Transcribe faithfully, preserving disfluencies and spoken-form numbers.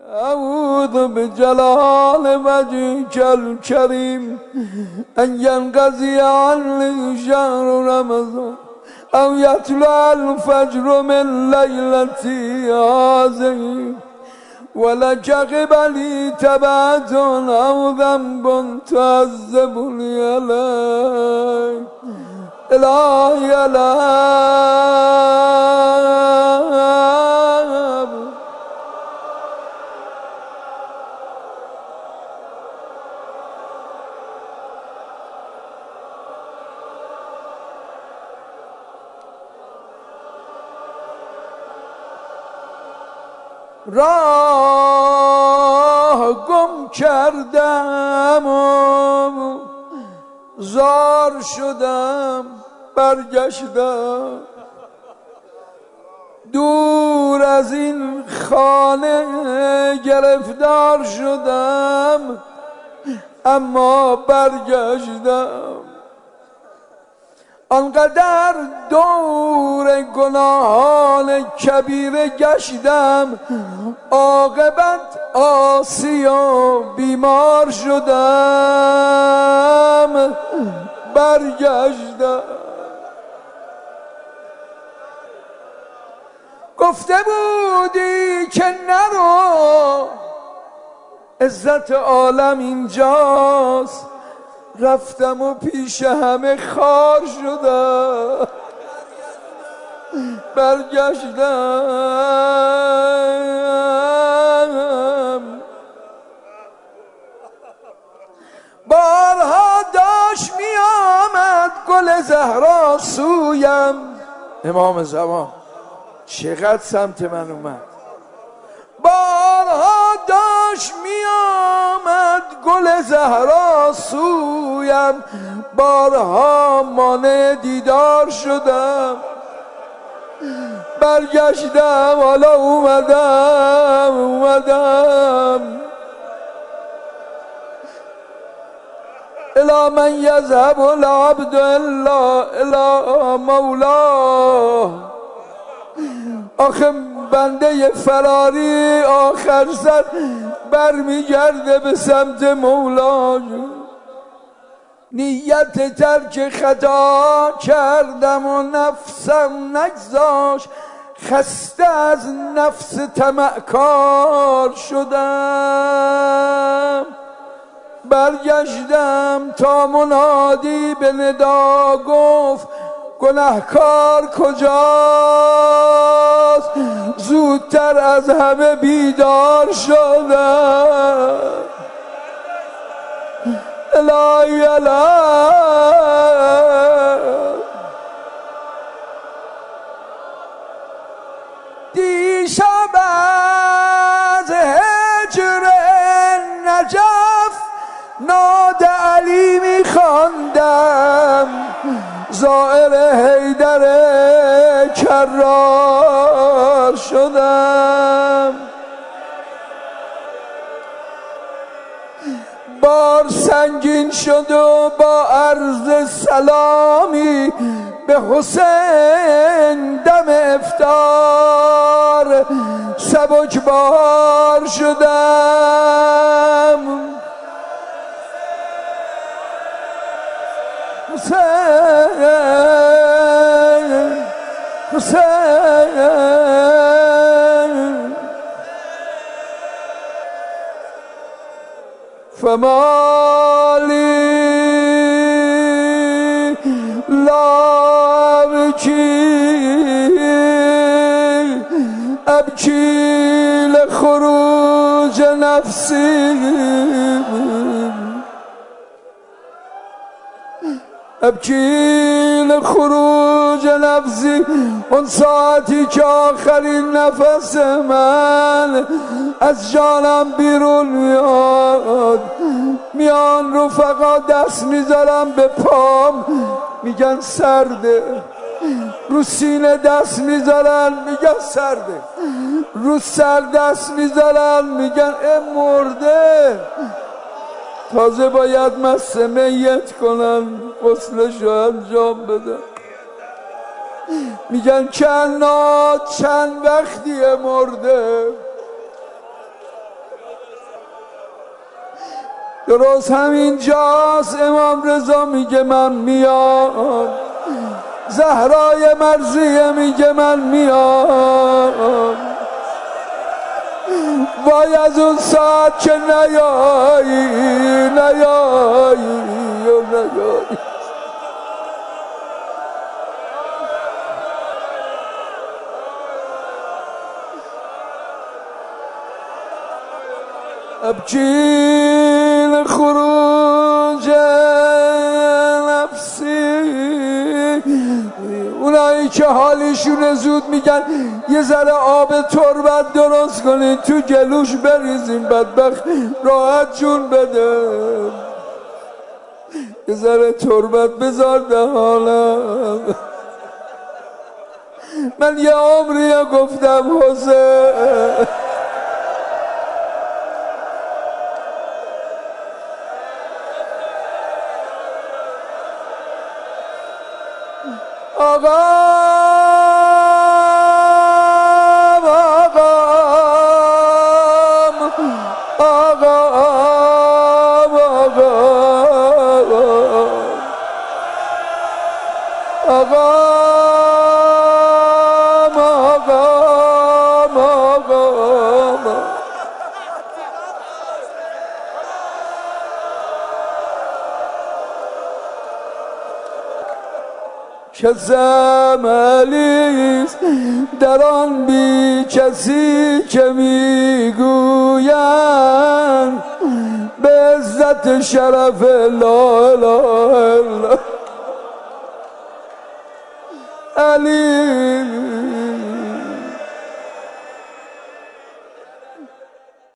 اعوذ بجلال وجهك الكريم ان ينقضي عني شهر رمضان او يطلع الفجر من ليلتي هذه ولك قبلي تبعة او ذنب تعذبني عليه. الهي الهي راه گم کردم و زار شدم برگشتم دور از این خانه گرفتار شدم اما برگشتم آنقدر دور گناهان کبیره گشتم عاقبت عاصی و بیمار شدم برگشتم. گفته بودی که نرو عزت عالم اینجاست رفتم و پیش همه خار شدم برگشتم. بارها داشت می آمد گل زهرا سویم. امام زمان چقدر سمت من اومد. بارها داشت می آمد گل زهرا سویم بارها مانع دیدار شدم برگشتم حالا اومدم اومدم الی من یذهب العبد الا الی مولاه. آخه بنده فراری آخر سر برمیگرده به سمت مولا. نیت ترک خطا کردم و نفسم نگذاشت خسته از نفس طمعکار شدم برگشتم تا منادی به ندا گفت گناهکار کجاست زودتر از همه بیدار شدم. الهی الهی دیشب از هجر نجف ناد علی می خواندم زائر حیدر کرار شدم. بار سنگین شد و با عرض سلامی به حسین دم افطار سبکبار شدم. حسین حسین فمالی لا ابکی ابکی لخروج نفسی ابکی لخروج نفسی. اون ساعتی که آخرین نفس من از جانم بیرون میاد میان رفقا دست میذارم به پام میگن سرده رو سینه دست میذارن میگن سرده رو سر دست میذارن میگن اه مرده تازه باید مس میت کنن غسلشو انجام بدن میگن چند چند وقتیه مرده درست همین جاست امام رضا میگه من میام، زهرای مرضیه میگه من میام، وای از اون ساعت که نیایی نیایی نیایی. ابکی خروج نفسی، اونایی که حالیشون زود میگن یه ذره آب تربت درست کنید تو گلوش بریزیم بدبخت راحت جون بده، یه ذره تربت بذار دهانم. من یه عمریه گفتم حسین آقا آقا آقا آقا آقا که زملیست در آن بی کسی که میگویند به عزت شرف لا اله الا علی